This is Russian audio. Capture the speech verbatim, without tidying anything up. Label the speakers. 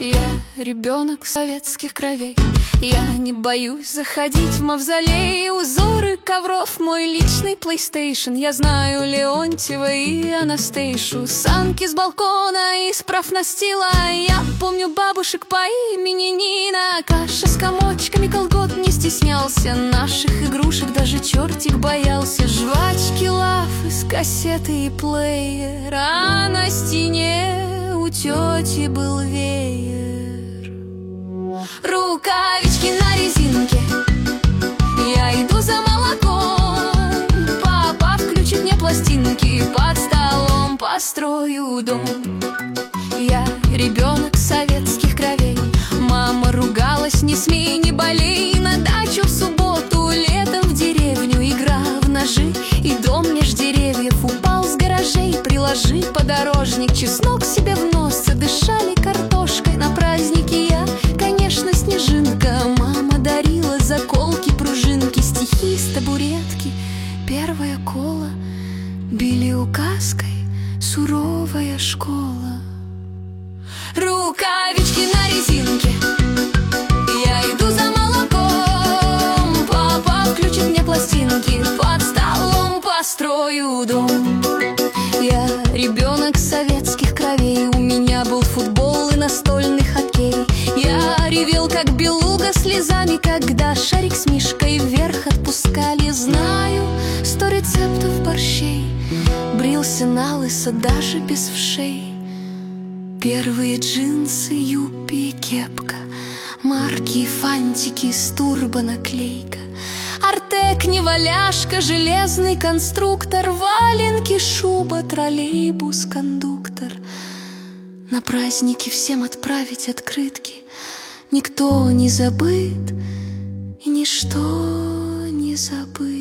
Speaker 1: Я ребенок советских кровей. Я не боюсь заходить в мавзолей. Узоры ковров — мой личный PlayStation. Я знаю Леонтьева и Анастейшу. Санки с балкона из профнастила. Я помню бабушек по имени Нина. Каша с комочками колгот не стеснялся. Наших игрушек даже чертик боялся. Жвачки, лафы с кассеты и плеер. А на стене у тети был веер. Рукавички на резинке. Я иду за молоком. Папа включит мне пластинки. Под столом построю дом. Я ребенок советских кровей. Мама ругалась: не смей, не болей. На дачу в субботу, летом в деревню. Игра в ножи, и дом меж деревьев. Упал с гаражей, приложи подорожник. Чеснок себе в нос, дышали картошкой. На празднике я, конечно, снежинка. Мама дарила заколки, пружинки. Стихи с табуретки, первая кола. Били указкой, суровая школа. Рукавички на резинке. Я иду за молоком. Папа включит мне пластинки. Под столом построю дом. Я ребенок советских кровей. У меня был футбол и настольный хоккей. Я ревел, как белуга, слезами, когда шарик с мишкой вверх отпускали. Знаю сто рецептов борщей. Брился на лысо даже без вшей. Первые джинсы, юппи и кепка. Марки и фантики с турбонаклейка. Артек, неваляшка, железный конструктор. Валенки, шуба, троллейбус, кондуктор. На праздники всем отправить открытки. Никто не забыт и ничто не забыто.